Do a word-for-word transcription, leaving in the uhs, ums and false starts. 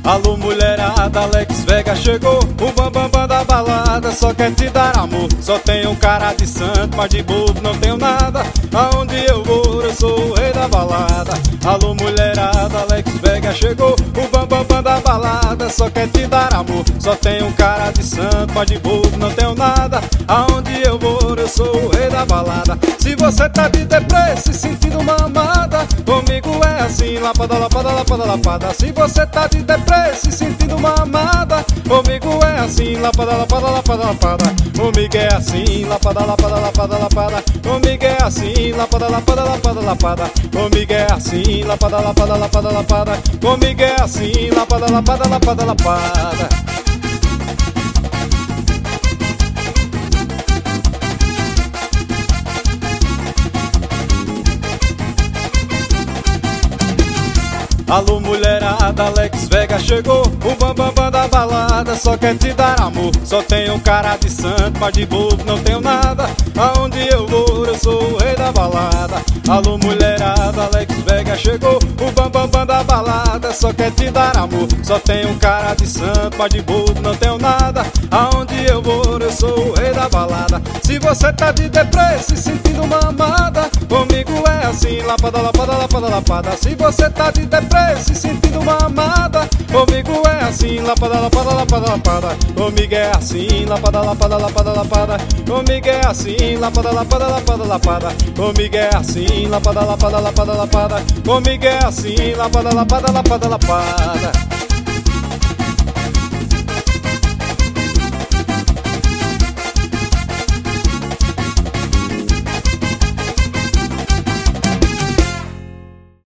Alô mulherada, Alex Vega chegou. O bambambam bam, bam da balada só quer te dar amor. Só tenho cara de santo, mas de bobo não tenho nada. Aonde eu vou, eu sou o rei da balada. Alô mulherada, Alex Vega chegou. O bambambam bam, bam da balada só quer te dar amor. Só tenho cara de santo, mas de bobo não tenho nada. Aonde eu vou, eu sou o rei da balada. Se você tá de deprê, se sentindo uma amada, comigo é assim, lapada, lapada, lapada, lapada. Se você tá de deprê, se sentindo uma amada, comigo é assim, lapada, lapada, lapada, lapada. Comigo é assim, lapada, lapada, lapada, lapada. Comigo é assim, lapada, lapada, lapada, lapada. Comigo é assim, lapada, lapada, lapada, lapada. Comigo é assim, lapada, lapada, lapada, lapada. Alô mulherada, Alex Vega chegou. O bambambam bam, bam da balada só quer te dar amor. Só tenho cara de santo, mas de bobo não tenho nada. Aonde eu vou, eu sou o rei da balada. Alô mulherada, Alex Vega chegou. O bambambam bam, bam da balada só quer te dar amor. Só tenho cara de santo, mas de bobo não tenho nada. Aonde eu vou, eu sou o rei da balada. Se você tá de deprê, se sentindo uma amada, comigo é assim, lapada, lapada, lapada, lapada. Se você tá de deprê, se sentindo uma amada, comigo é assim, lapada, lapada, lapada, lapada. Comigo é assim, lapada, lapada, lapada, lapada. Comigo é assim, lapada, lapada, lapada, lapada. Comigo é assim, lapada, lapada, lapada, lapada. Comigo é assim, lapada, lapada, lapada, lapada.